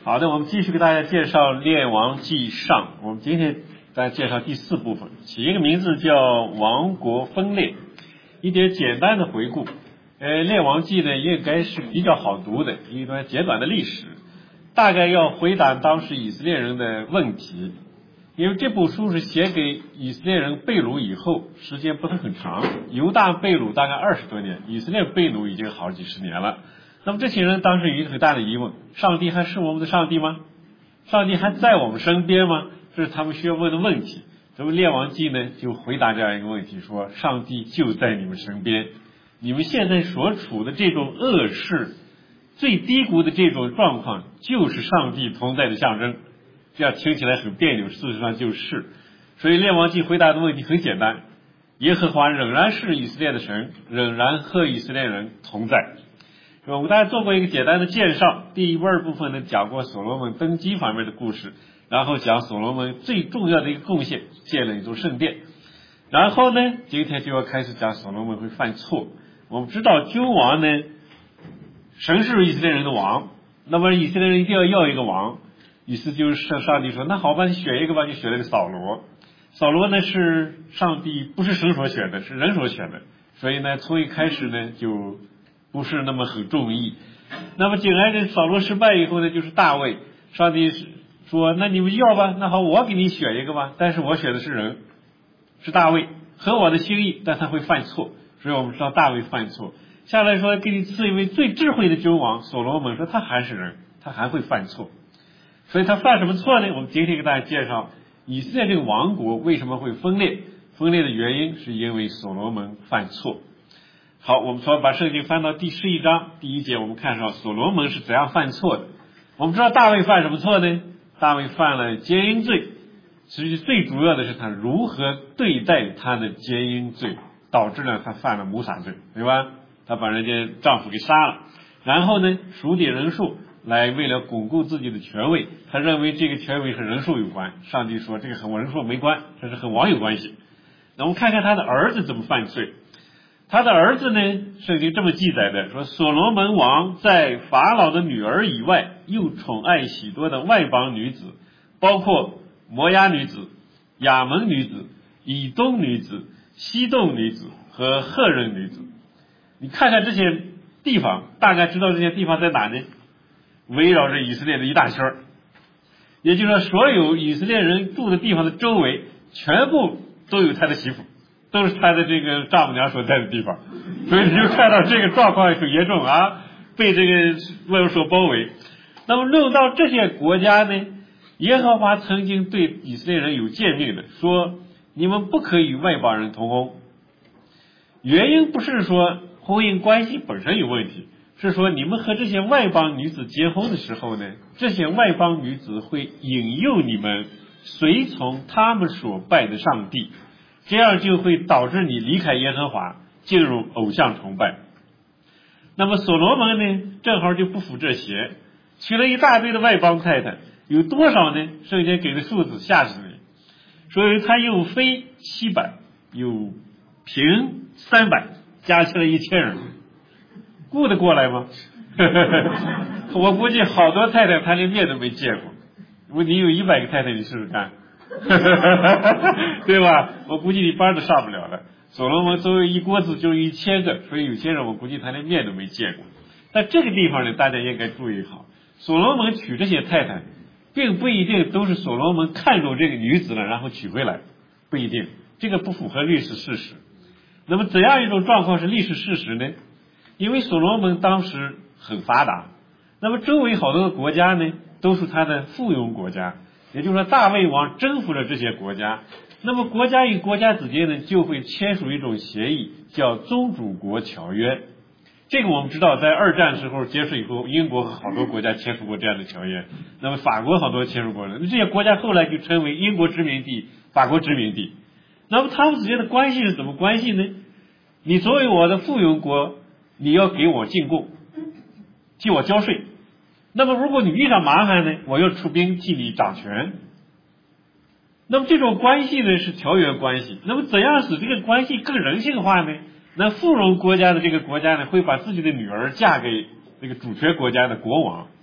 好的，我们继续给大家介绍《列王纪上》。我们今天大家介绍第4部分，起一个名字叫王国分裂。一点简单的回顾。列王纪呢应该是比较好读的一段简短的历史，大概要回答当时以色列人的问题。因为这部书是写给以色列人被掳以后，时间不是很长，犹大被掳大概20多年，以色列被掳已经好几十年了。那么这些人当时有一个很大的疑问：上帝还是我们的上帝吗？上帝还在我们身边吗？这是他们需要问的问题。那么列王纪呢就回答这样一个问题，说上帝就在你们身边，你们现在所处的这种恶事，最低谷的这种状况，就是上帝同在的象征。这样听起来很别扭，事实上就是。所以列王纪回答的问题很简单：耶和华仍然是以色列的神，仍然和以色列人同在。我给大家做过一个简单的介绍，第2部分呢讲过所罗门登基方面的故事，然后讲所罗门最重要的一个贡献，建了一座圣殿。然后呢今天就要开始讲所罗门会犯错。我们知道君王呢，神是以色列人的王，那么以色列人一定要一个王，于是就是上帝说，那好吧，你选一个吧，就选了个扫罗。扫罗呢是上帝不是神所选的，是人所选的，所以呢从一开始呢就不是那么很中意。那么紧挨着扫罗失败以后呢，就是大卫。上帝说，那你们要吧，那好，我给你选一个吧，但是我选的是人，是大卫，合我的心意，但他会犯错，所以我们知道大卫犯错。下来说给你赐一位最智慧的君王所罗门，说他还是人，他还会犯错。所以他犯什么错呢？我们今天给大家介绍以色列这个王国为什么会分裂，分裂的原因是因为所罗门犯错。好，我们说把圣经翻到第11章第1节，我们看到所罗门是怎样犯错的。我们知道大卫犯什么错呢？大卫犯了奸淫罪，实际最主要的是他如何对待他的奸淫罪，导致了他犯了谋杀罪，对吧？他把人家丈夫给杀了，然后呢数点人数来为了巩固自己的权位，他认为这个权位和人数有关。上帝说这个和人数没关，这是和王有关系。那我们看看他的儿子怎么犯罪。他的儿子呢，圣经这么记载的，说所罗门王在法老的女儿以外，又宠爱许多的外邦女子，包括摩押女子、亚门女子、以东女子、西顿女子和赫人女子。你看看这些地方，大概知道这些地方在哪呢？围绕着以色列的一大圈，也就是说所有以色列人住的地方的周围全部都有他的媳妇，都是他的这个丈母娘所在的地方。所以你就看到这个状况很严重啊，被这个外人所包围。那么论到这些国家呢，耶和华曾经对以色列人有诫命的，说你们不可以与外邦人同婚。原因不是说婚姻关系本身有问题，是说你们和这些外邦女子结婚的时候呢，这些外邦女子会引诱你们随从他们所拜的上帝，这样就会导致你离开耶和华，进入偶像崇拜。那么所罗门呢，正好就不服这些，娶了一大堆的外邦太太，有多少呢？圣经给的数字吓死你。所以他有妃700，有嫔300，加起来1000人，顾得过来吗？我估计好多太太他连面都没见过。如果你有100个太太，你试试看。对吧？我估计你班都上不了了。所罗门作为一锅子就1000个，所以有些人我估计他连面都没见过。但这个地方呢，大家应该注意好，所罗门娶这些太太并不一定都是所罗门看中这个女子了然后娶回来，不一定，这个不符合历史事实。那么怎样一种状况是历史事实呢？因为所罗门当时很发达，那么周围好多个国家呢都是他的附庸国家，也就是说大卫王征服了这些国家，那么国家与国家之间呢就会签署一种协议，叫宗主国条约。这个我们知道在2战时候结束以后，英国和好多国家签署过这样的条约，那么法国好多签署过了，这些国家后来就称为英国殖民地、法国殖民地。那么他们之间的关系是怎么关系呢？你作为我的附庸国，你要给我进贡，替我交税。那么如果你遇上麻烦呢，我要出兵替你掌权。那么这种关系呢是条约关系。那么怎样使这个关系更人性化呢？那附庸国家的这个国家呢，会把自己的女儿嫁给这个主权国家的国王。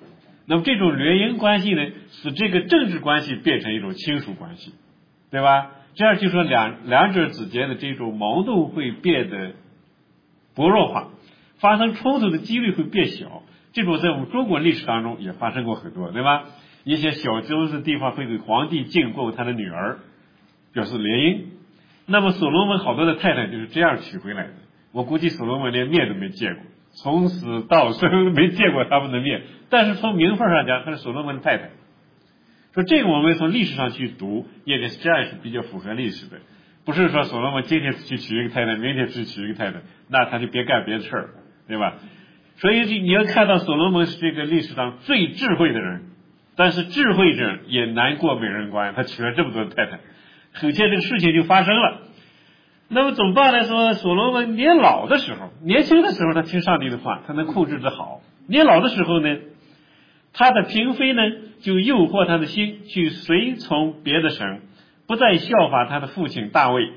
那么这种联姻关系呢，使这个政治关系变成一种亲属关系，对吧？这样就说两者之间的这种矛盾会变得薄弱化，发生冲突的几率会变小。这种在我们中国历史当中也发生过很多，对吧？一些小州的地方会给皇帝进贡他的女儿，表示联姻。那么所罗门好多的太太就是这样娶回来的。我估计所罗门连面都没见过，从死到生没见过他们的面，但是从名分上讲，他是所罗门的太太。说这个我们从历史上去读，也是这样是比较符合历史的，不是说所罗门今天去娶一个太太，明天去娶一个太太，那他就别干别的事儿，对吧？所以你要看到所罗门是这个历史上最智慧的人，但是智慧者也难过美人关，他娶了这么多的太太，很快这个事情就发生了。那么总办来说，所罗门年老的时候，年轻的时候他听上帝的话，他能控制得好。年老的时候呢，他的嫔妃呢就诱惑他的心去随从别的神，不再效法他的父亲大卫，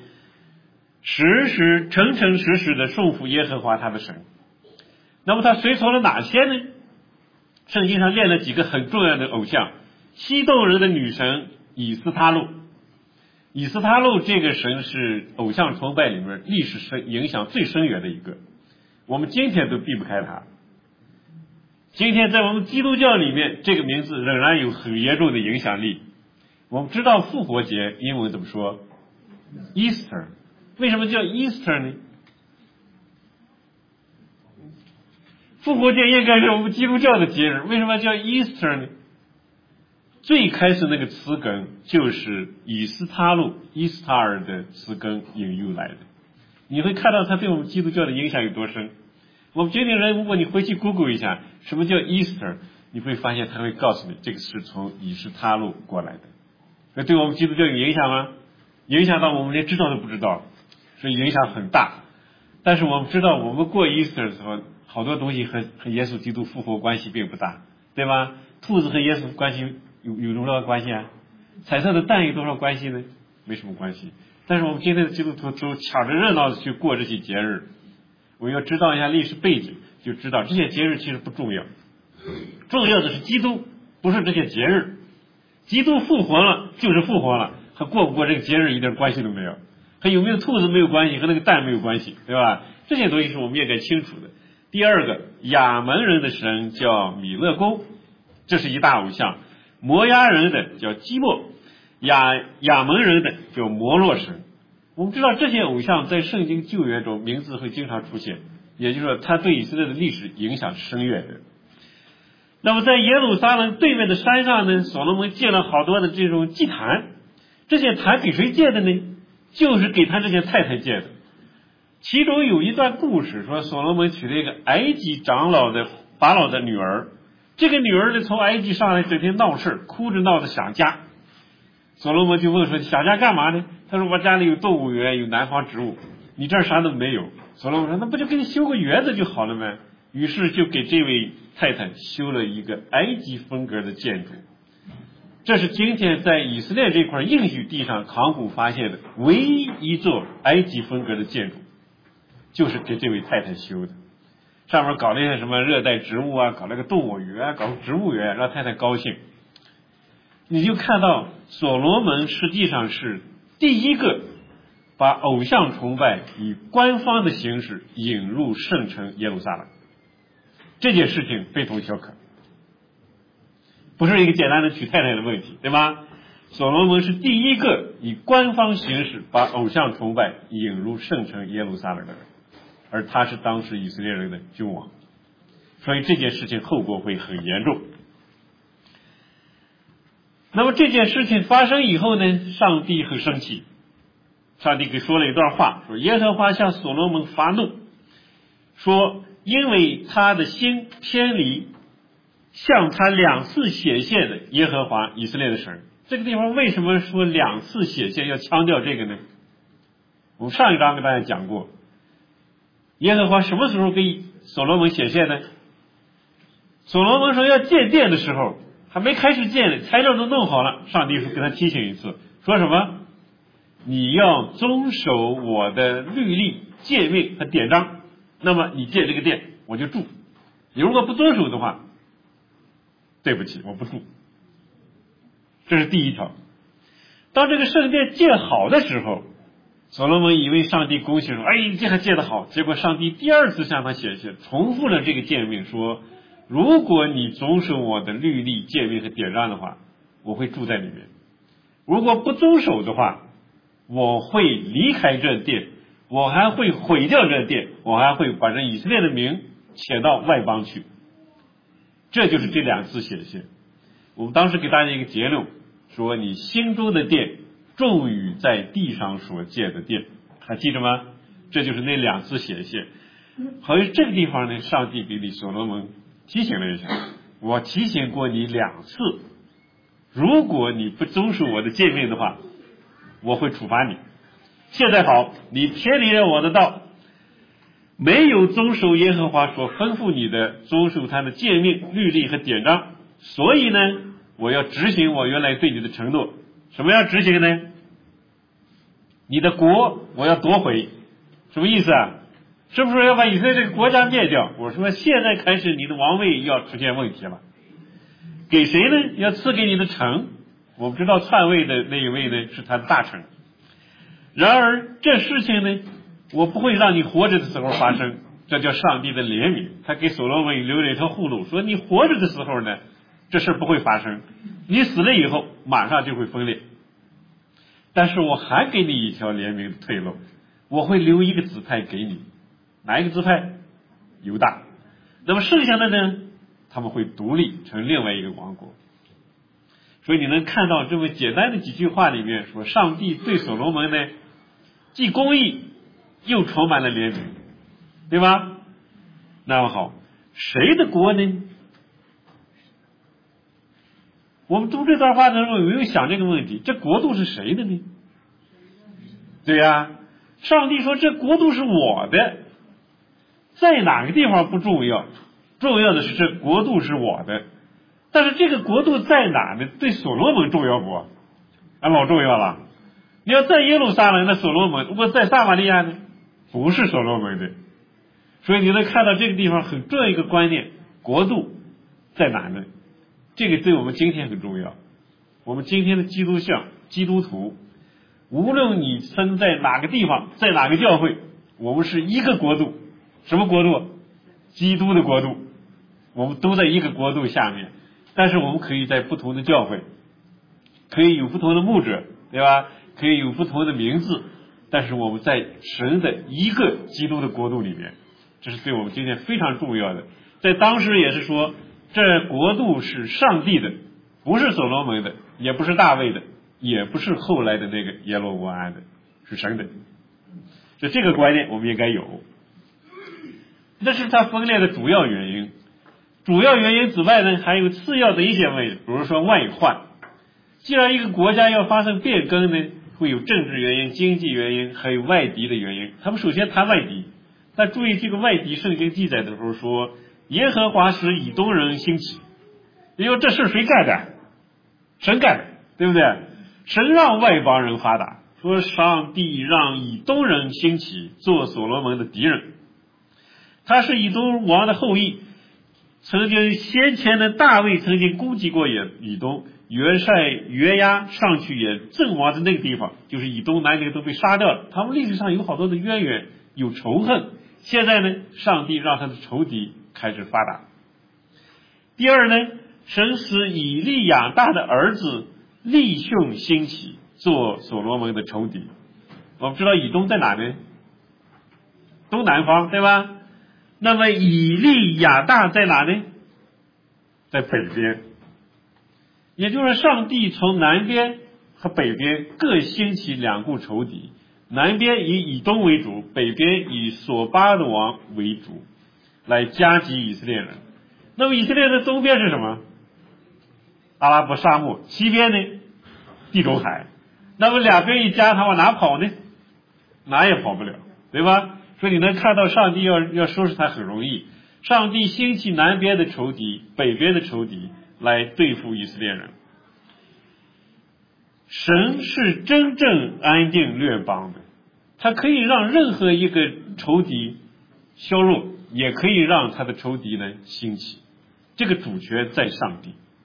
诚实的顺服耶和华他的神。那么他随从了哪些呢？圣经上列了几个很重要的偶像，西顿人的女神以斯他录。以斯他录这个神是偶像崇拜里面历史影响最深远的一个，我们今天都避不开它。今天在我们基督教里面，这个名字仍然有很严重的影响力。我们知道复活节英文怎么说 Easter， 为什么叫 Easter 呢？复活节应该是我们基督教的节日，为什么叫 Easter 呢？最开始那个词根就是以斯他录伊斯塔尔的词根引用来的，你会看到它对我们基督教的影响有多深。我们今天人，如果你回去 Google 一下什么叫 Easter， 你会发现它会告诉你这个是从以斯他录过来的。那对我们基督教有影响吗？影响到我们连知道都不知道，所以影响很大。但是我们知道，我们过 Easter 的时候，好多东西和耶稣基督复活关系并不大，对吧？兔子和耶稣关系有多少关系啊？彩色的蛋有多少关系呢？没什么关系。但是我们今天的基督徒都抢着热闹的去过这些节日，我们要知道一下历史背景，就知道这些节日其实不重要，重要的是基督，不是这些节日。基督复活了就是复活了，和过不过这个节日一点关系都没有，和有没有兔子没有关系，和那个蛋没有关系，对吧？这些东西是我们也该清楚的。第二个，亚门人的神叫米勒公，这是一大偶像。摩押人的叫基莫，亚门人的叫摩洛神。我们知道这些偶像在圣经旧约中名字会经常出现，也就是说它对以色列的历史影响是深远的。那么在耶路撒冷对面的山上呢，所罗门建了好多的这种祭坛，这些坛给谁建的呢？就是给他这些太太建的。其中有一段故事说，所罗门娶了一个埃及长老的法老的女儿，这个女儿呢从埃及上来，整天闹事，哭着闹着想家。所罗门就问说，想家干嘛呢？他说我家里有动物园，有南方植物，你这儿啥都没有。所罗门说那不就给你修个园子就好了吗？于是就给这位太太修了一个埃及风格的建筑。这是今天在以色列这块应许地上考古发现的唯一一座埃及风格的建筑，就是给这位太太修的。上面搞那些什么热带植物啊，搞那个动物园，搞植物园，让太太高兴。你就看到所罗门实际上是第一个把偶像崇拜以官方的形式引入圣城耶路撒冷，这件事情非同小可，不是一个简单的娶太太的问题，对吧？所罗门是第一个以官方形式把偶像崇拜引入圣城耶路撒冷的人，而他是当时以色列人的君王，所以这件事情后果会很严重。那么这件事情发生以后呢，上帝很生气，上帝给说了一段话，说耶和华向所罗门发怒，说因为他的心偏离向他两次显现的耶和华以色列的神。这个地方为什么说两次显现要强调这个呢？我们上一章跟大家讲过，耶和华什么时候给所罗门显现呢？所罗门说要建殿的时候，还没开始建呢，材料都弄好了，上帝给他提醒一次，说什么？你要遵守我的律例、诫命和典章，那么你建这个殿我就住，你如果不遵守的话， 对不起，我不住。这是第一条。当这个圣殿建好的时候，所罗门以为上帝恭喜说，哎，这还建得好。结果上帝第二次向他显现，重复了这个诫命，说如果你遵守我的律例、诫命和典章的话，我会住在里面。如果不遵守的话，我会离开这殿，我还会毁掉这殿，我还会把这以色列的名遣到外邦去。这就是这两次显现。我们当时给大家一个结论，说你心中的殿重于在地上所建的殿，还记着吗？这就是那两次显现。好像这个地方呢，上帝给所罗门提醒了一下，我提醒过你2次，如果你不遵守我的诫命的话，我会处罚你。现在好，你偏离了我的道，没有遵守耶和华所吩咐你的，遵守他的诫命、律例和典章，所以呢，我要执行我原来对你的承诺。什么要执行呢？你的国我要夺回。什么意思啊？是不是要把以色列这个国家灭掉？我说现在开始你的王位要出现问题了。给谁呢？要赐给你的城。我们知道篡位的那一位呢，是他的大臣。然而这事情呢，我不会让你活着的时候发生，这叫上帝的怜悯。他给所罗门留了一条后路，说你活着的时候呢，这事不会发生，你死了以后马上就会分裂。但是我还给你一条怜悯的退路，我会留一个支派给你。哪一个支派？犹大。那么剩下的呢，他们会独立成另外一个王国。所以你能看到这么简单的几句话里面说，上帝对所罗门呢，既公义又充满了怜悯，对吧？那么好，谁的国呢？我们读这段话的时候有没有想这个问题？这国度是谁的呢？对呀，上帝说这国度是我的，在哪个地方不重要，重要的是这国度是我的。但是这个国度在哪呢？对所罗门重要不？啊，老重要了。你要在耶路撒冷，那所罗门；如果在撒玛利亚呢，不是所罗门的。所以你能看到这个地方很重要一个观念，国度在哪呢？这个对我们今天很重要。我们今天的基督徒，无论你生在哪个地方，在哪个教会，我们是一个国度。什么国度？基督的国度。我们都在一个国度下面，但是我们可以在不同的教会，可以有不同的牧者，对吧？可以有不同的名字，但是我们在神的一个基督的国度里面，这是对我们今天非常重要的。在当时也是说，这国度是上帝的，不是所罗门的，也不是大卫的，也不是后来的那个耶罗波安的，是神的。所以这个观念我们应该有。这是它分裂的主要原因。主要原因之外呢，还有次要的一些问题，比如说外患。既然一个国家要发生变更呢，会有政治原因、经济原因，还有外敌的原因。他们首先谈外敌，但注意这个外敌，圣经记载的时候说，耶和华使以东人兴起。因为这事谁干的？神干的，对不对？神让外邦人发达，说上帝让以东人兴起，做所罗门的敌人。他是以东王的后裔，曾经先前的大卫曾经攻击过以东，约押上去也阵亡的那个地方，就是以东南那个都被杀掉了。他们历史上有好多的渊源，有仇恨。现在呢，上帝让他的仇敌开始发达。第二呢，神使以利亚大的儿子利逊兴起，做所罗门的仇敌。我们知道以东在哪呢？东南方，对吧？那么以利亚大在哪呢？在北边。也就是上帝从南边和北边各兴起2股仇敌，南边以东为主，北边以所巴的王为主，来夹击以色列人。那么以色列的东边是什么？阿拉伯沙漠，西边呢？地中海。那么两边一夹，他往哪跑呢？哪也跑不了，对吧？所以你能看到上帝要收拾他很容易。上帝兴起南边的仇敌，北边的仇敌来对付以色列人。神是真正安定列邦的，他可以让任何一个仇敌削弱，也可以让他的仇敌呢兴起。这个主权在上帝。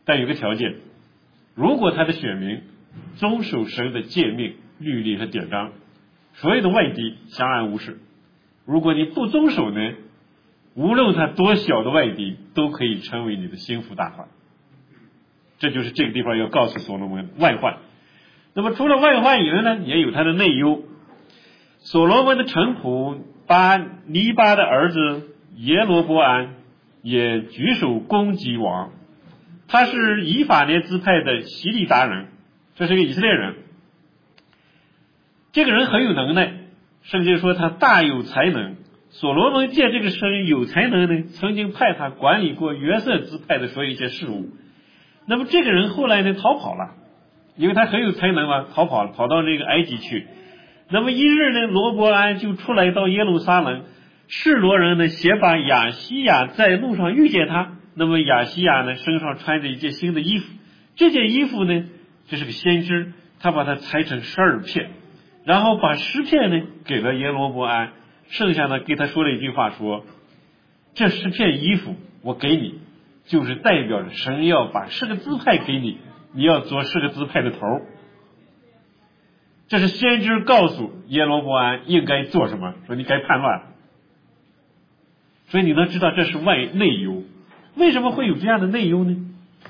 但有个条件，如果他的选民遵守神的诫命、律例和典章，所有的外敌相安无事。如果你不遵守呢，无论他多小的外敌都可以成为你的心腹大患。这就是这个地方要告诉所罗门外患。那么除了外患以外呢，也有他的内忧。所罗门的臣仆尼巴的儿子耶罗波安也举手攻击王，他是以法莲支派的希利达人，这是一个以色列人。这个人很有能耐，圣经说他大有才能。所罗门见这个人有才能呢，曾经派他管理过约瑟支派的所有一些事务。那么这个人后来呢逃跑了，因为他很有才能嘛，逃跑了，跑到这个埃及去。那么一日呢，罗伯安就出来到耶路撒冷，示罗人呢先把亚西亚在路上遇见他。那么亚西亚呢身上穿着一件新的衣服，这件衣服呢这是个先知，他把它裁成12片，然后把10片呢给了耶罗伯安，剩下呢给他说了一句话，说这10片衣服我给你，就是代表着神要把10个支派给你，你要做10个支派的头。这是先知告诉耶罗波安应该做什么，说你该叛乱。所以你能知道这是内忧。为什么会有这样的内忧呢？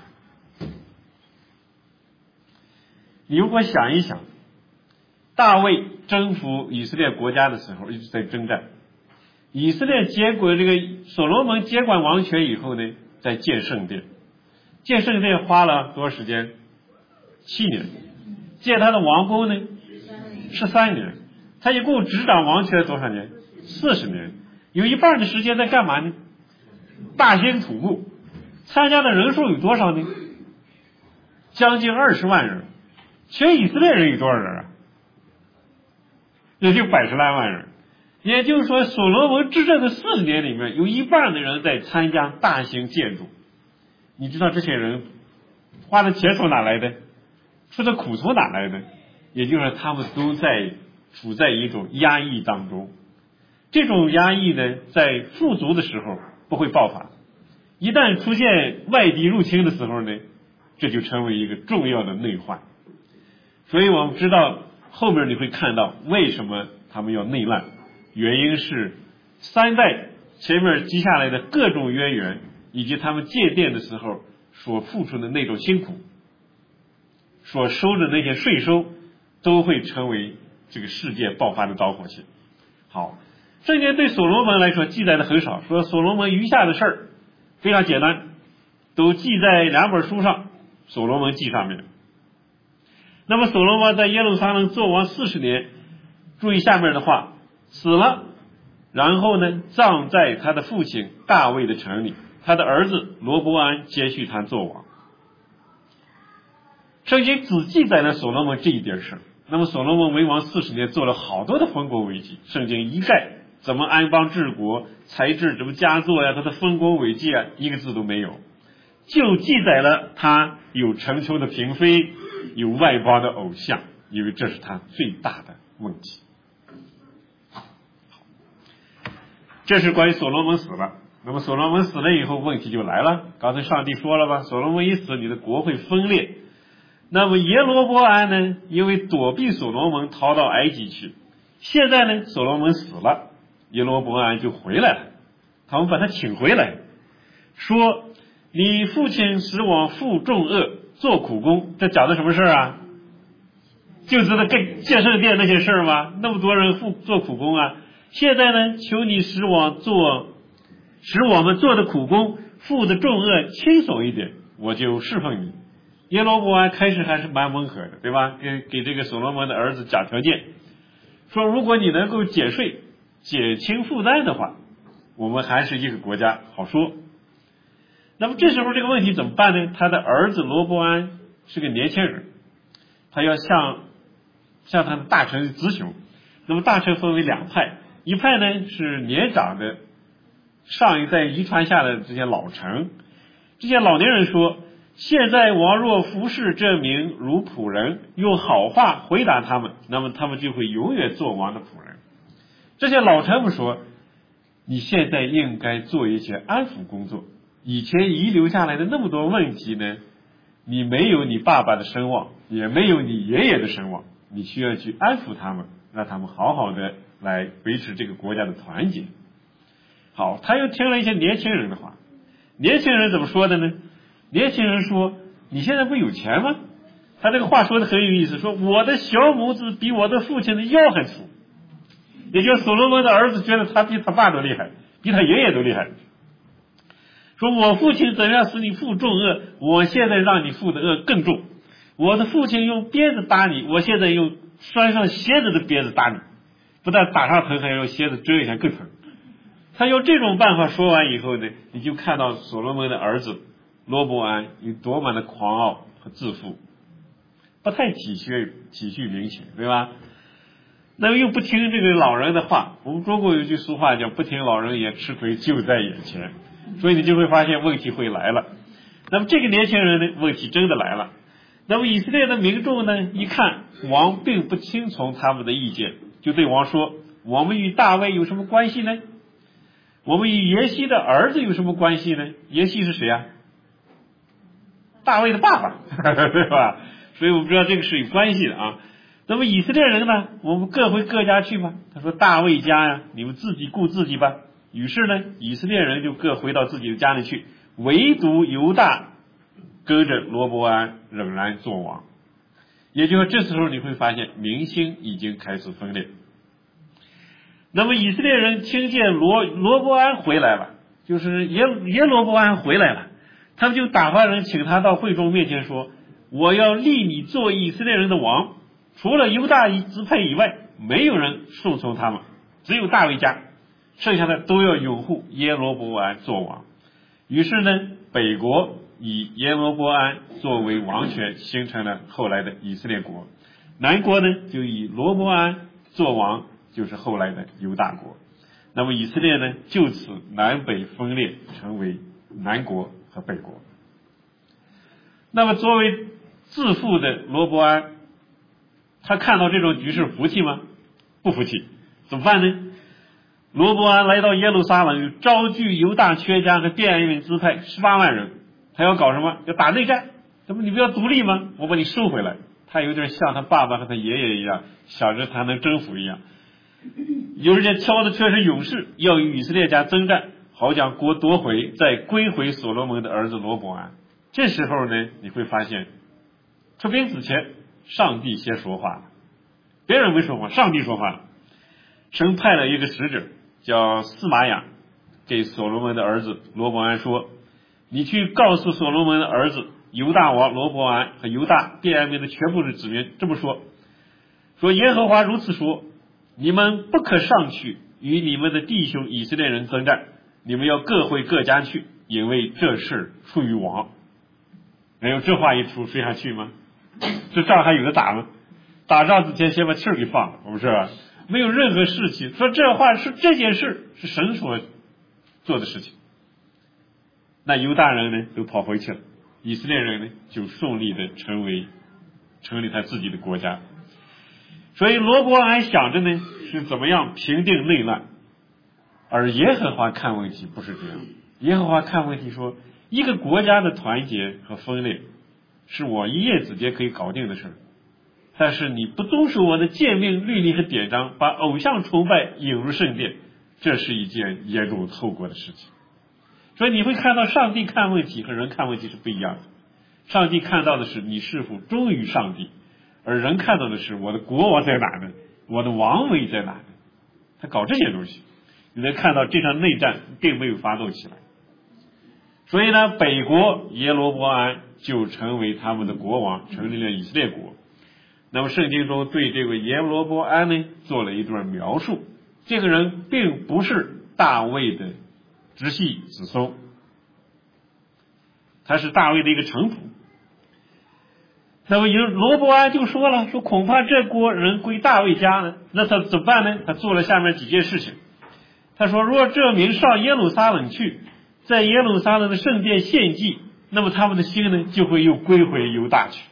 你如果想一想，大卫征服以色列国家的时候一直在征战，以色列所罗门接管王权以后呢，在建圣殿。建圣殿花了多少时间？7年。建他的王宫呢？13年。他一共执掌王权多少年？40年。有一半的时间在干嘛呢？大兴土木。参加的人数有多少呢？将近20万人。全以色列人有多少人啊？也就80来万人。也就是说，所罗门执政的40年里面，有一半的人在参加大型建筑。你知道这些人花的钱从哪来的？出的苦从哪来的？也就是说，他们都处在一种压抑当中。这种压抑呢，在富足的时候不会爆发，一旦出现外敌入侵的时候呢，这就成为一个重要的内患。所以我们知道后面你会看到为什么他们要内乱，原因是3代前面积下来的各种渊源，以及他们建殿的时候所付出的那种辛苦，所收的那些税收，都会成为这个事件爆发的导火线。好，圣经对所罗门来说记载的很少，说所罗门余下的事儿非常简单，都记在2本书上，所罗门记上面。那么所罗门在耶路撒冷做王40年，注意下面的话，死了，然后呢葬在他的父亲大卫的城里，他的儿子罗伯安接续他做王。圣经只记载了所罗门这一点事。那么所罗门为王40年，做了好多的丰功伟绩，圣经一概怎么安邦治国、才智怎么佳作呀，他的丰功伟绩啊，一个字都没有，就记载了他有城丘的嫔妃，有外邦的偶像，因为这是他最大的问题。这是关于所罗门死了。那么所罗门死了以后，问题就来了。刚才上帝说了吧，所罗门一死，你的国会分裂。那么耶罗波安呢，因为躲避所罗门逃到埃及去，现在呢所罗门死了，耶罗波安就回来了，他们把他请回来，说你父亲使我负重恶，做苦工。这讲的什么事啊？就知道跟建圣殿那些事吗？那么多人做苦工啊。现在呢，求你使我们做的苦工负的重恶轻松一点，我就侍奉你。耶罗波安开始还是蛮温和的，对吧？给这个所罗门的儿子讲条件，说如果你能够减税、减轻负担的话，我们还是一个国家，好说。那么这时候这个问题怎么办呢？他的儿子罗伯安是个年轻人，他要向他的大臣咨询。那么大臣分为2派，一派呢是年长的上一代遗传下的这些老臣，这些老年人说，现在王若服侍这民如仆人，用好话回答他们，那么他们就会永远做王的仆人。这些老臣们说，你现在应该做一些安抚工作，以前遗留下来的那么多问题呢， 你没有你爸爸的声望，也没有你爷爷的声望，你需要去安抚他们，让他们好好的来维持这个国家的团结。好，他又听了一些年轻人的话。年轻人怎么说的呢？年轻人说，你现在不有钱吗？他这个话说的很有意思，说我的小拇指比我的父亲的腰还粗。也就是所罗门的儿子觉得他比他爸都厉害，比他爷爷都厉害。说我父亲怎样使你负重恶，我现在让你负的恶更重。我的父亲用鞭子打你，我现在用拴上蝎子的鞭子打你，不但打上疼，还用蝎子蛰一下更疼。他用这种办法说完以后呢，你就看到所罗门的儿子罗伯安有多么的狂傲和自负，不太体恤民情，对吧？那么又不听这个老人的话，我们中国有句俗话叫不听老人言，吃亏就在眼前，所以你就会发现问题会来了。那么这个年轻人呢，问题真的来了。那么以色列的民众呢，一看王并不听从他们的意见，就对王说，我们与大卫有什么关系呢？我们与耶西的儿子有什么关系呢？耶西是谁啊？大卫的爸爸对吧？所以我们知道这个是有关系的啊。那么以色列人呢，我们各回各家去吧。他说大卫家呀，你们自己顾自己吧。于是呢，以色列人就各回到自己的家里去，唯独犹大跟着罗伯安仍然做王。也就是说，这时候你会发现民心已经开始分裂。那么以色列人听见罗伯安回来了，就是耶罗伯安回来了，他们就打发人请他到会众面前说，我要立你做以色列人的王，除了犹大支派以外，没有人顺从他们，只有大卫家，剩下的都要拥护耶罗伯安做王。于是呢，北国以耶罗伯安作为王权，形成了后来的以色列国。南国呢，就以罗伯安做王，就是后来的犹大国。那么以色列呢，就此南北分裂，成为南国和北国。那么作为自负的罗伯安，他看到这种局势服气吗？不服气。怎么办呢？罗伯安来到耶路撒冷，招聚犹大全家和便雅悯支派18万人，他要搞什么？要打内战。怎么你不要独立吗？我把你收回来。他有点像他爸爸和他爷爷一样，想着他能征服一样。有人挑的却是勇士，要与以色列家征战，好将国夺回，再归回所罗门的儿子罗伯安。这时候呢，你会发现出兵之前，上帝先说话了，别人没说话，上帝说话了。神派了一个使者叫司玛雅，给所罗门的儿子罗伯安说，你去告诉所罗门的儿子犹大王罗伯安和犹大便雅悯的全部的子民这么说，说耶和华如此说，你们不可上去与你们的弟兄以色列人征战，你们要各回各家去，因为这事出于王。没有这话一出，谁还去吗？这仗还有的打吗？打仗之前先把气儿给放了，我们是吧？没有任何士气，说这话是这件事是神所做的事情。那犹大人呢都跑回去了，以色列人呢就顺利的成立他自己的国家。所以罗伯安想着呢是怎么样平定内乱，而耶和华看问题不是这样。耶和华看问题说，一个国家的团结和分裂是我一夜之间可以搞定的事，但是你不遵守我的诫命律例和典章，把偶像崇拜引入圣殿，这是一件严重后果的事情。所以你会看到上帝看问题和人看问题是不一样的。上帝看到的是你是否忠于上帝，而人看到的是我的国王在哪呢？我的王位在哪呢？他搞这些东西，你能看到这场内战并没有发动起来。所以呢，北国耶罗伯安就成为他们的国王，成立了以色列国。那么圣经中对这位耶罗伯安呢做了一段描述，这个人并不是大卫的直系子孙，他是大卫的一个臣仆。那么罗伯安就说了，说恐怕这国人归大卫家呢，那他怎么办呢？他做了下面几件事情。他说，若这民上耶路撒冷去，在耶路撒冷的圣殿献祭，那么他们的心呢就会又归回犹大去。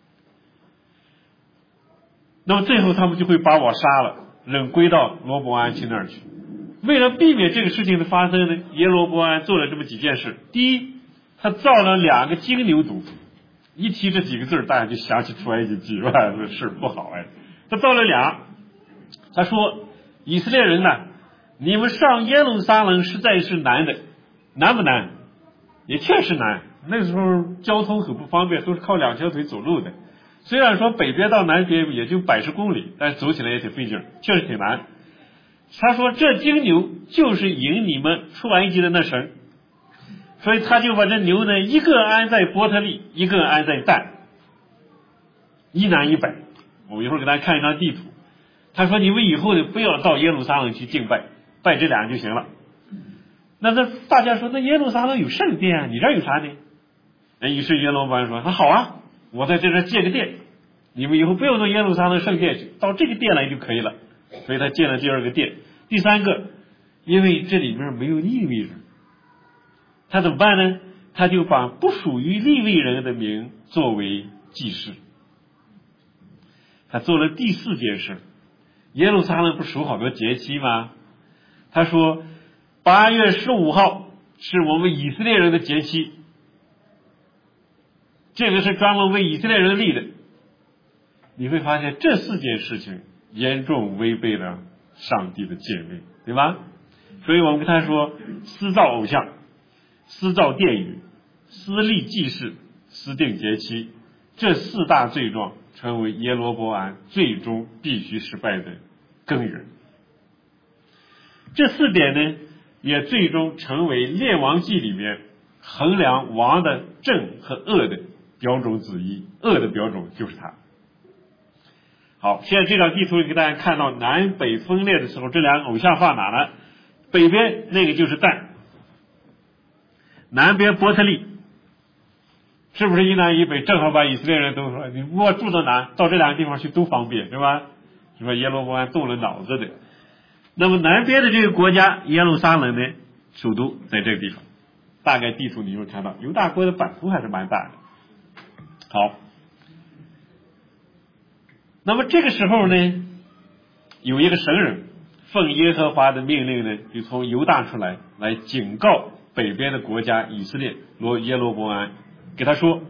那么最后他们就会把我杀了，人归到罗伯安去那儿去。为了避免这个事情的发生呢，耶罗伯安做了这么几件事。第一，他造了2个金牛犊， 一提这几个字大家就想起出埃及记，是吧？这事不好哎。他造了俩，他说以色列人呢，你们上耶路撒冷实在是难的，难不难？也确实难。那个时候交通很不方便，都是靠2条腿走路的。虽然说北边到南边也就110公里，但是走起来也挺费劲，确实挺难。他说这精牛就是引你们出埃及的那神，所以他就把这牛呢一个安在伯特利，一个安在但，一南一北。我一会儿给大家看一张地图。他说你们以后呢不要到耶路撒冷去敬拜，拜这俩人就行了。那大家说那耶路撒冷有圣殿啊，你这儿有啥呢？于是耶罗波安说那好啊，我在这建个殿，你们以后不用到耶路撒冷圣殿去，到这个殿来就可以了。所以他建了第2个殿。第3个，因为这里面没有利未人，他怎么办呢？他就把不属于利未人的名作为祭祀。他做了第4件事。耶路撒冷不守好多节期吗？他说8月15号是我们以色列人的节期，这个是专门为以色列人立的。你会发现这4件事情严重违背了上帝的诫命，对吧？所以我们跟他说私造偶像、私造殿宇、私立祭祀、私定节期，这4大罪状成为耶罗波安最终必须失败的根源。这4点呢也最终成为列王记里面衡量王的正和恶的标准之一，恶的标准就是它。好，现在这张地图里给大家看到南北分裂的时候，这2个偶像放哪了？北边那个就是但，南边伯特利，是不是一南一北？正好把以色列人都说你不管住到哪，到这2个地方去都方便，是吧？是吧？耶罗波安动了脑子的。那么南边的这个国家耶路撒冷呢，首都在这个地方，大概地图你会看到犹大国的版图还是蛮大的。好，那么这个时候呢，有一个神人奉耶和华的命令呢，就从犹大出来，来警告北边的国家以色列耶罗波安，给他说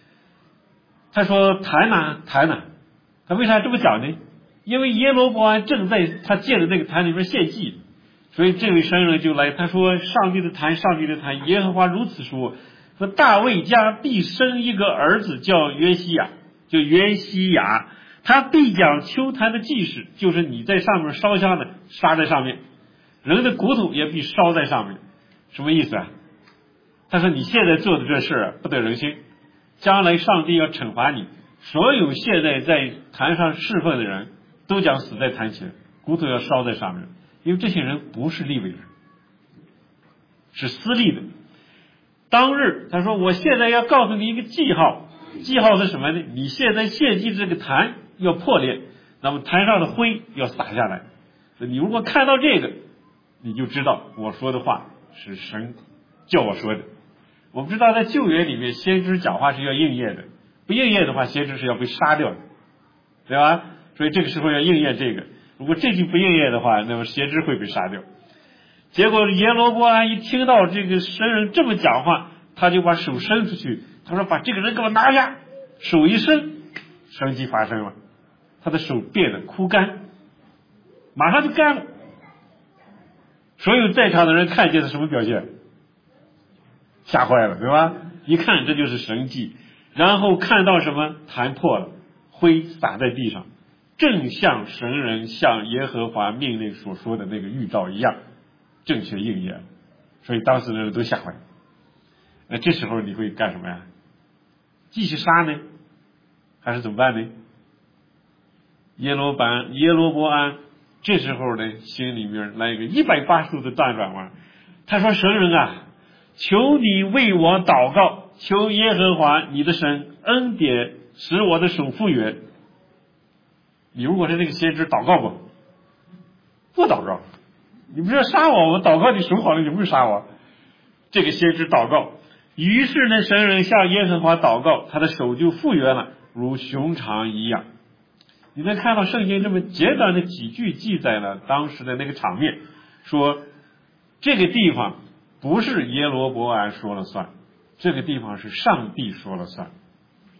谈哪，他为啥这么讲呢？因为耶罗波安正在他建的那个坛里面献祭，所以这位神人就来，他说上帝的坛，耶和华如此说大卫家必生一个儿子叫约西亚，他必讲丘坛的祭事，就是你在上面烧香的杀在上面，人的骨头也必烧在上面。什么意思啊？他说你现在做的这事不得人心，将来上帝要惩罚你，所有现在在坛上侍奉的人都将死在坛前，骨头要烧在上面，因为这些人不是利未人，是私立的。当日他说我现在要告诉你一个记号是什么呢？你现在献祭这个坛要破裂，那么坛上的灰要洒下来，你如果看到这个，你就知道我说的话是神叫我说的。我们知道在旧约里面先知讲话是要应验的，不应验的话先知是要被杀掉的，对吧？所以这个时候要应验这个，如果这句不应验的话，那么先知会被杀掉。结果耶罗波安一听到这个神人这么讲话，他就把手伸出去，他说把这个人给我拿下，手一伸，神迹发生了，他的手变得枯干，马上就干了。所有在场的人看见是什么表现？吓坏了，对吧？一看这就是神迹，然后看到什么？坛破了，灰洒在地上，正像神人向耶和华命令所说的那个预兆一样，正确应验。所以当时的人都吓坏了。那这时候你会干什么呀？继续杀呢，还是怎么办呢？耶罗波安这时候呢，心里面来一个180度的大转弯。他说：“神人啊，求你为我祷告，求耶和华你的神恩典，使我的手复原。”你如果是那个先知，祷告不祷告，你不是要杀我，我祷告你手好了，你不会杀我。这个先知祷告，于是呢，神人向耶和华祷告，他的手就复原了，如熊常一样。你能看到圣经这么简短的几句记载了当时的那个场面，说这个地方不是耶罗波安说了算，这个地方是上帝说了算。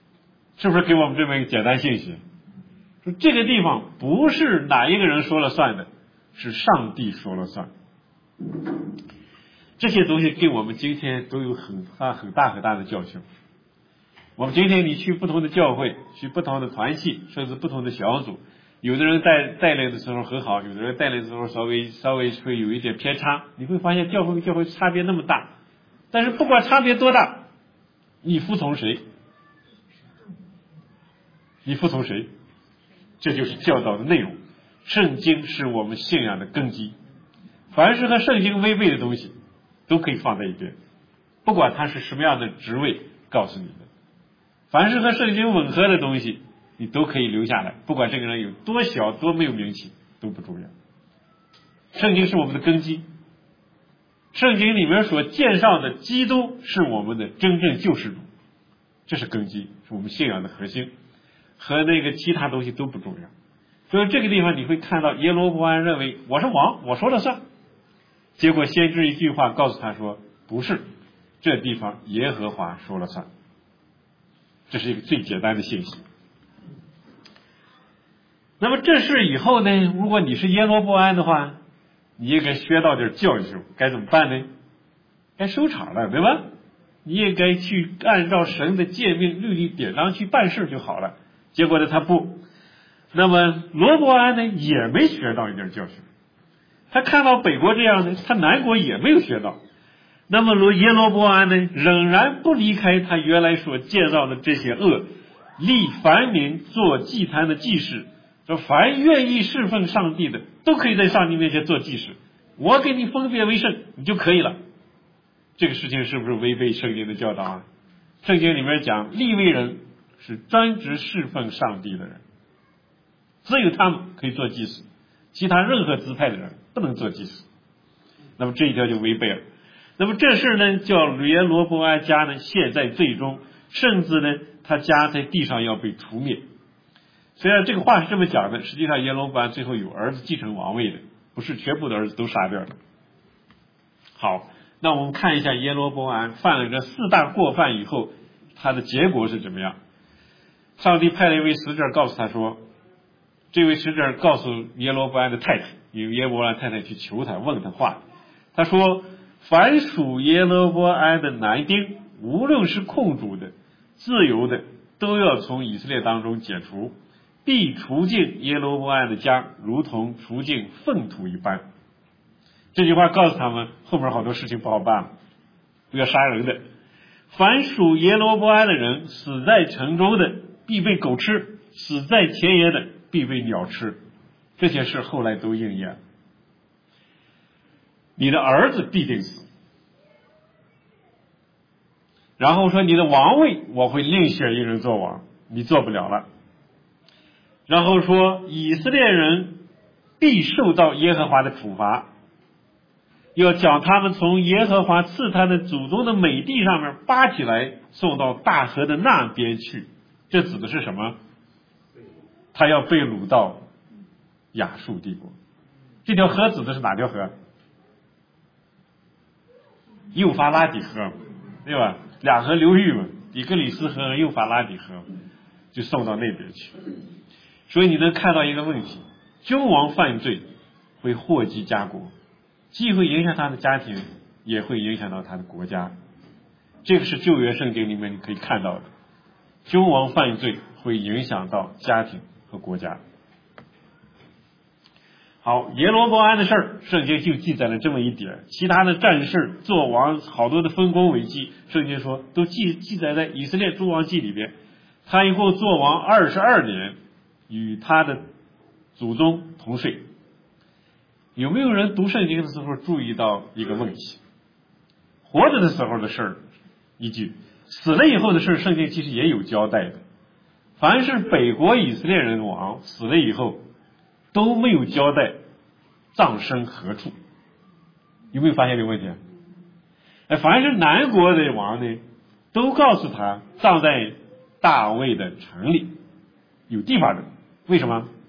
是不是给我们这么一个简单信息？说这个地方不是哪一个人说了算的，是上帝说了算。这些东西给我们今天都有很大的教训。我们今天你去不同的教会，去不同的团契，甚至不同的小组，有的人带领的时候很好，有的人带领的时候稍微会有一点偏差，你会发现教会差别那么大。但是不管差别多大，你服从谁？你服从谁？这就是教导的内容。圣经是我们信仰的根基，凡是和圣经违背的东西都可以放在一边，不管它是什么样的职位，告诉你的，凡是和圣经吻合的东西你都可以留下来，不管这个人有多小多没有名气都不重要。圣经是我们的根基，圣经里面所介绍的基督是我们的真正救世主，这是根基，是我们信仰的核心，和那个其他东西都不重要。所以这个地方你会看到耶罗波安认为我是王，我说了算，结果先知一句话告诉他说不是，这地方耶和华说了算。这是一个最简单的信息。那么这事以后呢，如果你是耶罗波安的话，你也该学到点教训，该怎么办呢？该收场了，对吧？你也该去按照神的诫命律例典章去办事就好了。结果呢他不，那么罗伯安呢也没学到一点教训，他看到北国这样呢，他南国也没有学到。那么耶罗波安呢仍然不离开他原来所建造的这些恶，立凡民做祭坛的祭司，说凡愿意侍奉上帝的都可以在上帝面前做祭司，我给你分别为圣你就可以了。这个事情是不是违背圣经的教导啊？圣经里面讲利未人是专职侍奉上帝的人，只有他们可以做祭司，其他任何支派的人不能做祭司。那么这一条就违背了。那么这事呢叫耶罗波安家呢陷在罪中，甚至呢他家在地上要被除灭。虽然这个话是这么讲的，实际上耶罗波安最后有儿子继承王位的，不是全部的儿子都杀掉了。好，那我们看一下耶罗波安犯了这4大过犯以后他的结果是怎么样。上帝派了一位使者告诉他说，这位使者告诉耶罗波安的太太，因为耶罗波安太太去求他问他话，他说凡属耶罗波安的男丁，无论是控主的自由的，都要从以色列当中解除，必除尽耶罗波安的家，如同除尽粪土一般。这句话告诉他们后面好多事情不好办了，不要杀人的。凡属耶罗波安的人，死在城中的必被狗吃，死在田野的必被鸟吃。这些事后来都应验。你的儿子必定死，然后说你的王位我会另选一人做王，你做不了了。然后说以色列人必受到耶和华的处罚，要将他们从耶和华赐他的祖宗的美地上面扒起来，送到大河的那边去。这指的是什么？他要被掳到亚述帝国。这条河指的是哪条河？幼发拉底河，对吧？两河流域嘛，底格里斯河和幼发拉底河就送到那边去。所以你能看到一个问题，君王犯罪会祸及家国，既会影响他的家庭，也会影响到他的国家。这个是旧约圣经里面你可以看到的，君王犯罪会影响到家庭和国家。好，耶罗波安的事儿，圣经就记载了这么一点，其他的战事、做王好多的丰功伟绩，圣经说都记载在以色列诸王记里边。他以后做王22年，与他的祖宗同睡。有没有人读圣经的时候注意到一个问题？活着的时候的事儿一句，死了以后的事儿，圣经其实也有交代的。凡是北国以色列人王死了以后，都没有交代葬身何处。有没有发现这个问题？凡是南国的王呢，都告诉他葬在大卫的城里，有地方的。为什么？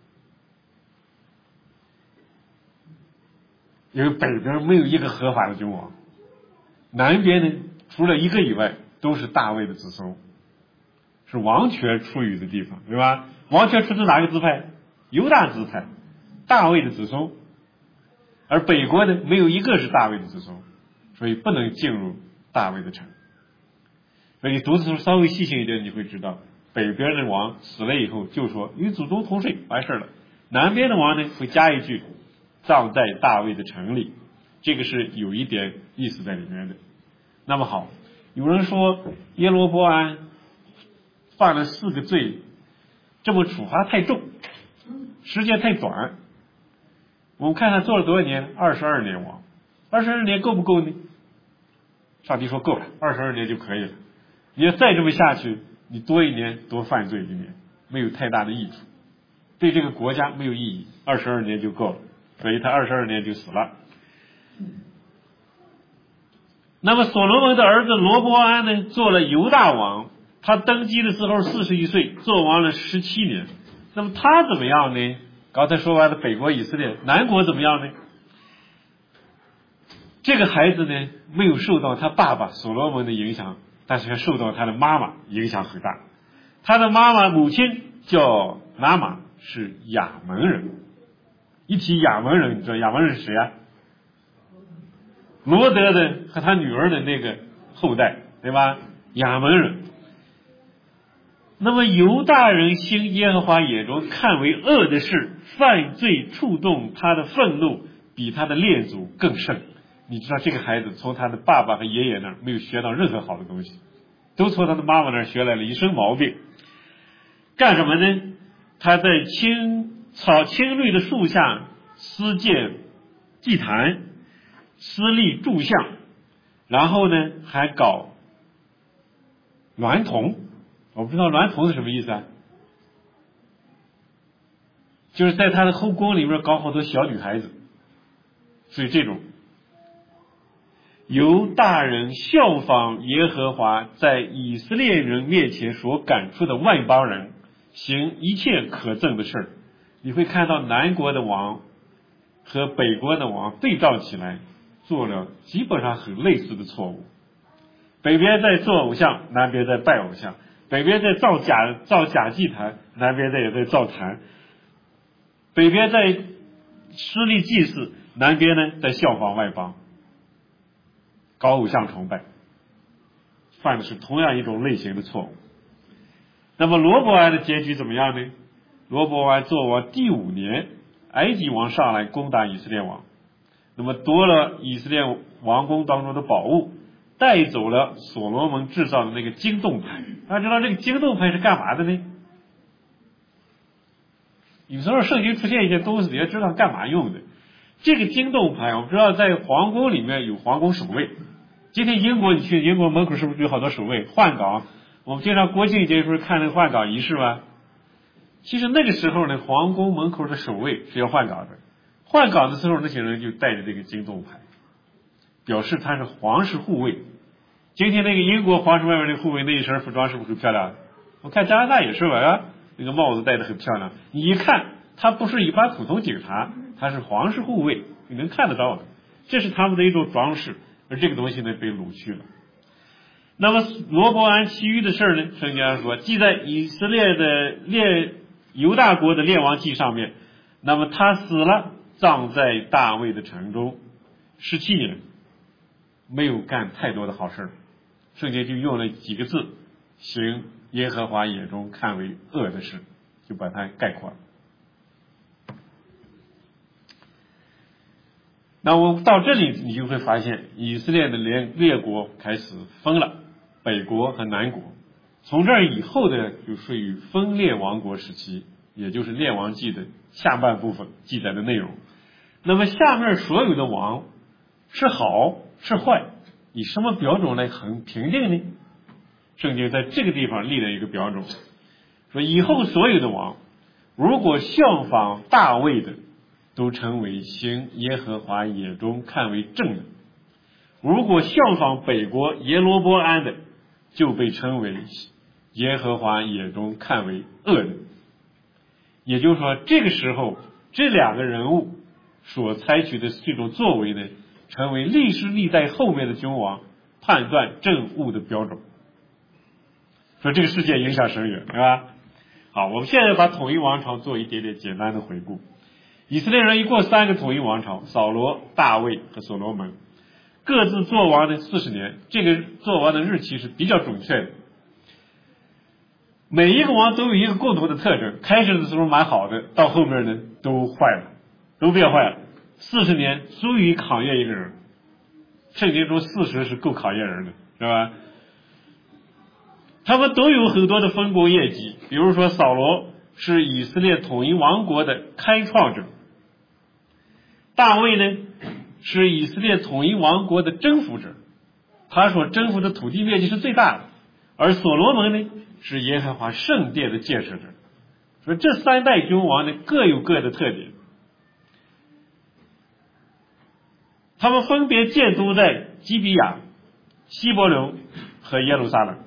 因为北边没有一个合法的君王，南边呢除了一个以外都是大卫的子孙。 是王权出于的地方，对吧？王权出自哪个支派？犹大支派，大卫的子孙。而北国呢，没有一个是大卫的子孙，所以不能进入大卫的城。所以你读的时候稍微细心一点，你会知道，北边的王死了以后就说与祖宗同睡，完事了。南边的王呢，会加一句葬在大卫的城里，这个是有一点意思在里面的。那么好，有人说耶罗波安犯了4个罪，这么处罚太重，时间太短。我们看看做了多少年？22年王，22年够不够呢？上帝说够了，22年就可以了。你要再这么下去，你多一年多犯罪一年，没有太大的益处，对这个国家没有意义。22年就够了，所以他22年就死了。那么所罗门的儿子罗波安呢，做了犹大王，他登基的时候41岁，做王了17年。那么他怎么样呢？刚才说完了北国以色列，南国怎么样呢？这个孩子呢，没有受到他爸爸所罗门的影响，但是却受到他的妈妈影响很大。他的母亲叫拿玛，是亚门人。一提亚门人，你知道亚门人是谁啊？罗德的和他女儿的那个后代，对吧？亚门人。那么犹大人行耶和华眼中看为恶的事，犯罪触动他的愤怒，比他的列祖更甚。你知道这个孩子从他的爸爸和爷爷那儿没有学到任何好的东西，都从他的妈妈那儿学来了一身毛病。干什么呢？他在青绿的树下私建祭坛，私立柱像，然后呢还搞娈童。我不知道娈童是什么意思啊？就是在他的后宫里面搞好多小女孩子，所以这种犹大人效仿耶和华在以色列人面前所赶出的外邦人，行一切可憎的事，你会看到南国的王和北国的王对照起来，做了基本上很类似的错误。北边在做偶像，南边在拜偶像；北边在造假祭坛，南边也在造坛；北边在施立祭祀，南边呢在效仿外邦，搞偶像崇拜，犯的是同样一种类型的错误。那么罗伯安的结局怎么样呢？罗伯安做王第5年，埃及王上来攻打以色列王，那么夺了以色列王宫当中的宝物，带走了所罗门制造的那个金盾牌。大家知道这个金盾牌是干嘛的呢？有时候圣经出现一些东西，你要知道干嘛用的。这个金盾牌，我们知道在皇宫里面有皇宫守卫。今天英国，你去英国门口是不是有好多守卫换岗？我们经常国庆节不是看那个换岗仪式吗？其实那个时候呢，皇宫门口的守卫是要换岗的。换岗的时候，那些人就带着这个金盾牌，表示他是皇室护卫。今天那个英国皇室外面那个护卫那一身服装是不是很漂亮？我看加拿大也是吧，啊，那个帽子戴得很漂亮。你一看，他不是一般普通警察，他是皇室护卫，你能看得到的。这是他们的一种装饰，而这个东西呢被掳去了。那么罗伯安其余的事呢，圣经上说记在以色列的犹大国的列王记上面。那么他死了，葬在大卫的城中17年，没有干太多的好事。圣经就用了几个字，行耶和华眼中看为恶的事，就把它概括了。那我到这里你就会发现，以色列的列国开始分了，北国和南国。从这儿以后的就属于分裂王国时期，也就是列王记的下半部分记载的内容。那么下面所有的王是好是坏，以什么标准来评定呢？圣经在这个地方立了一个标准，说以后所有的王如果效仿大卫的，都称为行耶和华眼中看为正的；如果效仿北国耶罗波安的，就被称为耶和华眼中看为恶的。也就是说，这个时候这2个人物所采取的这种作为呢，成为历史历代后面的君王判断正误的标准。 说这个世界影响深远，对吧？好，我们现在把统一王朝做一点点简单的回顾。以色列人一共3个统一王朝，扫罗、大卫和所罗门，各自做王的40年，这个做王的日期是比较准确的。每一个王都有一个共同的特征，开始的时候蛮好的，到后面呢都坏了，都变坏了。40年足以考验一个人，圣经中40是够考验人的，是吧？他们都有很多的丰功业绩，比如说扫罗是以色列统一王国的开创者，大卫呢是以色列统一王国的征服者，他所征服的土地面积是最大的，而所罗门呢是耶和华圣殿的建设者。所以这3代君王呢各有各的特点，他们分别建都在基比亚、希伯伦和耶路撒冷。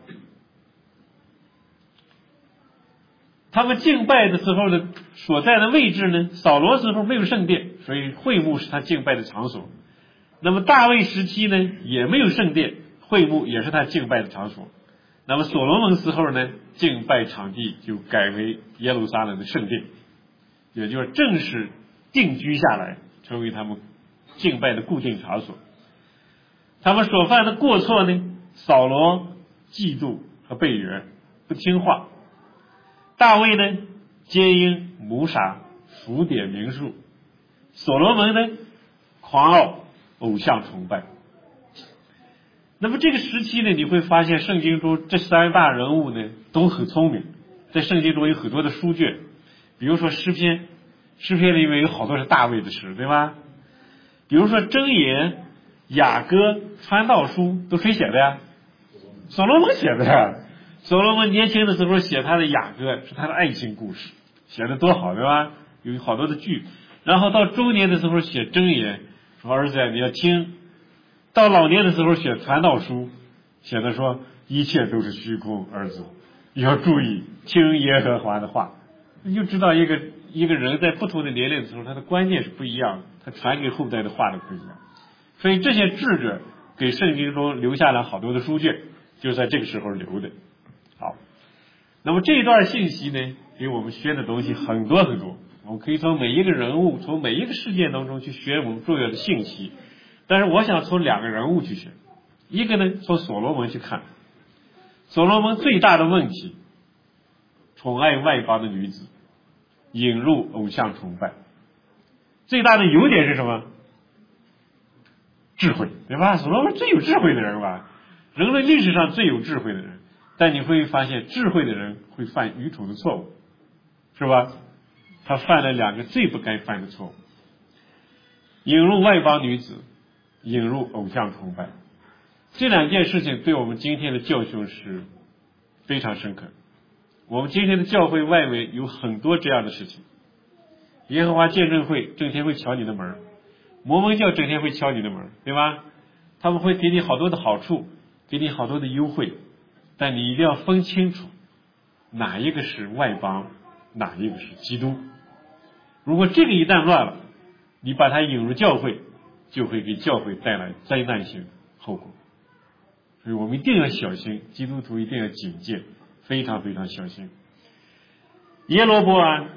他们敬拜的时候呢，所在的位置呢，扫罗时候没有圣殿，所以会幕是他敬拜的场所。那么大卫时期呢，也没有圣殿，会幕也是他敬拜的场所。那么所罗门时候呢，敬拜场地就改为耶路撒冷的圣殿，也就是正式定居下来，成为他们敬拜的固定场所。他们所犯的过错呢，扫罗嫉妒和背约，不听话；大卫呢，奸淫谋杀，数点名数；所罗门呢，狂傲，偶像崇拜。那么这个时期呢，你会发现圣经中这3大人物呢都很聪明，在圣经中有很多的书卷，比如说诗篇，诗篇里面有好多是大卫的诗，对吧？比如说箴言、雅歌、传道书都谁写的呀？所罗门写的呀。所罗门年轻的时候写他的雅歌，是他的爱情故事，写的多好，对吧？有好多的剧。然后到中年的时候写箴言，说儿子你要听；到老年的时候写传道书，写的说一切都是虚空，儿子你要注意听耶和华的话。你就知道一个人在不同的年龄的时候，他的观念是不一样的，他传给后代的话都不一样。所以这些智者给圣经中留下了好多的书卷，就在这个时候留的。好，那么这一段信息呢，给我们学的东西很多很多，我们可以从每一个人物，从每一个事件当中去学我们重要的信息。但是我想从2个人物去学，一个呢从所罗门去看，所罗门最大的问题，宠爱外邦的女子，引入偶像崇拜。最大的优点是什么？智慧，对吧？所罗门最有智慧的人吧，人类历史上最有智慧的人。但你会发现智慧的人会犯愚蠢的错误，是吧？他犯了2个最不该犯的错误，引入外邦女子，引入偶像崇拜。这2件事情对我们今天的教训是非常深刻。我们今天的教会外围有很多这样的事情，耶和华见证会整天会敲你的门，摩门教整天会敲你的门，对吧？他们会给你好多的好处，给你好多的优惠，但你一定要分清楚哪一个是外邦，哪一个是基督。如果这个一旦乱了，你把它引入教会，就会给教会带来灾难性后果。所以我们一定要小心，基督徒一定要警戒，非常非常小心。耶罗波安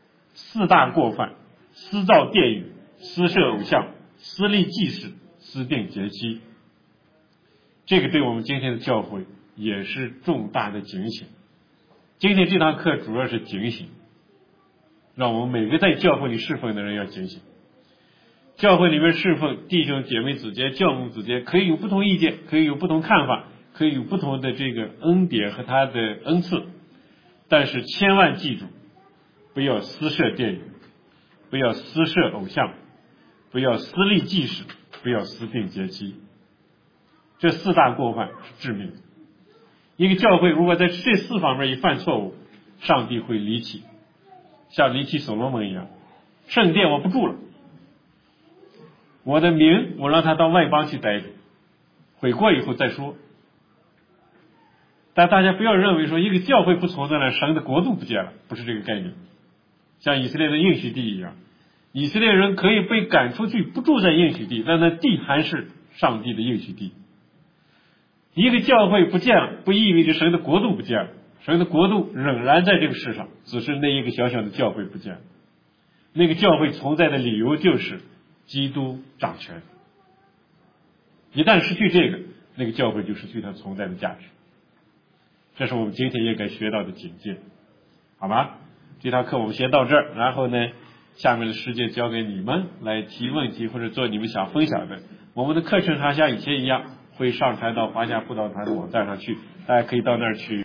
4大过犯：私造殿宇，私设偶像，私立祭司，私定节期。这个对我们今天的教会也是重大的警醒。今天这堂课主要是警醒，让我们每个在教会里侍奉的人要警醒。教会里面侍奉弟兄姐妹之间、教牧之间可以有不同意见，可以有不同看法，可以有不同的这个恩典和他的恩赐，但是千万记住，不要私设殿宇，不要私设偶像，不要私立祭司，不要私定节期。这4大过犯是致命的。一个教会如果在这4方面一犯错误，上帝会离弃，像离弃所罗门一样，圣殿我不住了，我的名我让他到外邦去待着，悔过以后再说。但大家不要认为说一个教会不存在了，神的国度不见了，不是这个概念。像以色列的应许地一样，以色列人可以被赶出去，不住在应许地，但那地还是上帝的应许地。 一个教会不见了，不意味着神的国度不见了，神的国度仍然在这个世上，只是那一个小小的教会不见了。那个教会存在的理由就是基督掌权，一旦失去这个，那个教会就失去它存在的价值。这是我们今天应该学到的警戒，好吧？这堂课我们先到这儿，然后呢，下面的时间交给你们来提问题或者做你们想分享的。我们的课程还像以前一样会上传到华夏辅导团的网站上去，大家可以到那儿去